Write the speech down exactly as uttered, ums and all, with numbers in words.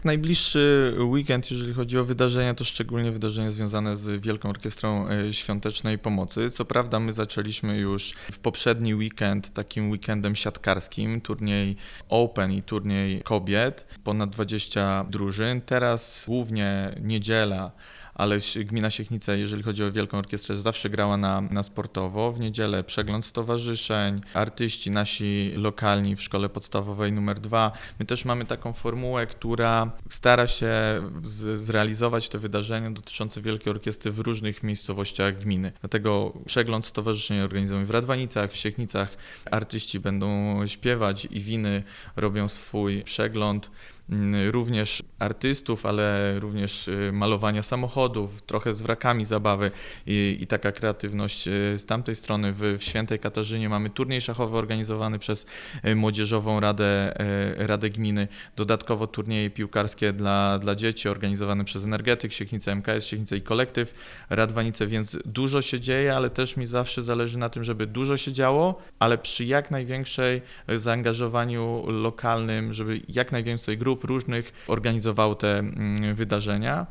Najbliższy weekend, jeżeli chodzi o wydarzenia, to szczególnie wydarzenia związane z Wielką Orkiestrą e, Świątecznej Pomocy. Co prawda my zaczęliśmy już w poprzedni weekend takim weekendem siatkarskim, turniej Open i turniej kobiet, ponad dwadzieścia drużyn. Teraz głównie niedziela, ale gmina Siechnice, jeżeli chodzi o Wielką Orkiestrę, zawsze grała na, na sportowo. W niedzielę przegląd stowarzyszeń, artyści nasi lokalni w szkole podstawowej numer dwa. My też mamy taką formułę, która stara się z, zrealizować te wydarzenia dotyczące Wielkiej Orkiestry w różnych miejscowościach gminy. Dlatego przegląd stowarzyszeń organizujemy w Radwanicach, w Siechnicach. Artyści będą śpiewać i winy robią swój przegląd. Również artystów, ale również malowania samochodów, trochę z wrakami zabawy i, i taka kreatywność z tamtej strony. W, w Świętej Katarzynie mamy turniej szachowy organizowany przez Młodzieżową Radę, Radę Gminy, dodatkowo turnieje piłkarskie dla, dla dzieci organizowane przez Energetyk, Siechnice, M K S, Siechnice i Kolektyw, Radwanice, więc dużo się dzieje, ale też mi zawsze zależy na tym, żeby dużo się działo, ale przy jak największej zaangażowaniu lokalnym, żeby jak najwięcej grup różnych organizowało te wydarzenia.